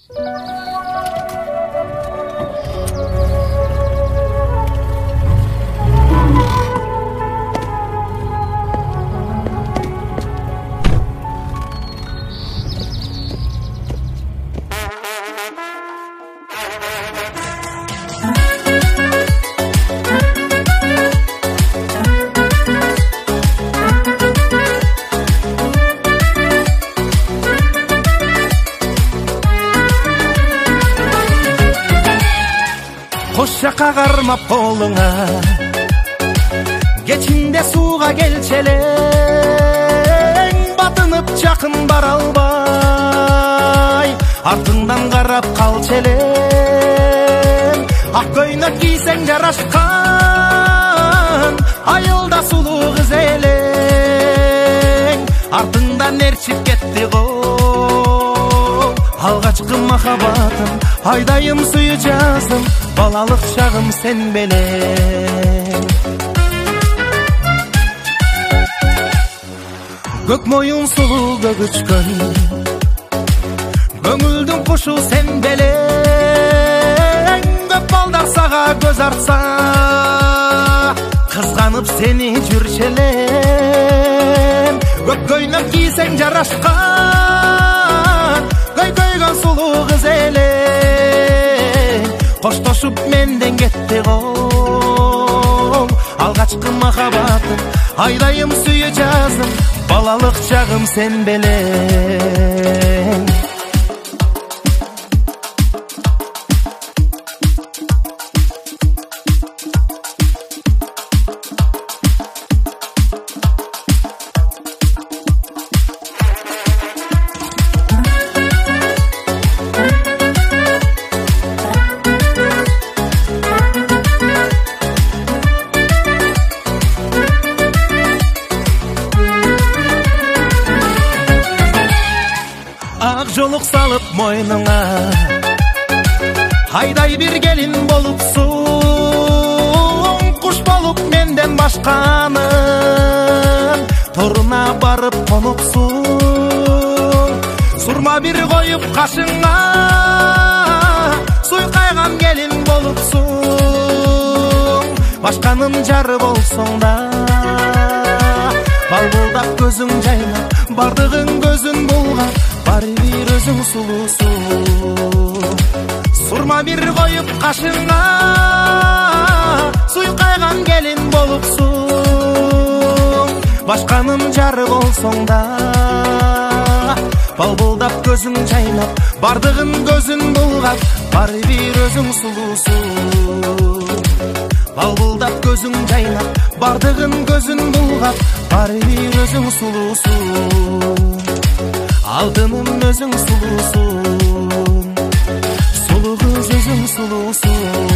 Koş jaka karmap koluna, geçinde suğa gelçeleң, batınıp жақын bara alбай, артыңдан карап калчелең. Ак көйнөк кийсең жарашкан, айылда сулуу кыз элең, артыңдан ээрчип кетти го. Алгачкы махабатым, айдайым сүйү жаздым, балалык чагым сен белең. Көк моюн сулуу көгүчкөн, көңүлдүн кушу сен белең. Көп балдар сага көз артса, кызганып сени жүрчелем. Көк көйнөк кийсең жарашкан, көйгөн сулуу кыз элең, коштошуп менден кетти го. Алгачкы махабатым, айдайым сүйү жаздым, балалык чагым сен белең. Ак жолук салып мойнуңа, айдай бир келин болупсуң. Куш болуп менден башканын, торуна барып конуксуң. Сурма бир коюп кашыңа, суйкайган келин болупсуң. Башканын жары болсоң да, балбылдап көзүң жайнап, бардыгың көзүн булгап, бары бир өзүң сулуусу. Сурма бир коюп кашыңа, суйкайган келин болупсуң. Башканын жары болсоң да, балбылдап көзүң жайнап, бардыгын көзүн булгап, бары бир өзүң сулуусу. Балбылдап көзүң жайнап, бардыгын көзүн булгап, бары бир өзүң сулуусу. Алтыным өзүң сулуусуң, сулуу кыз өзүң сулуусуң.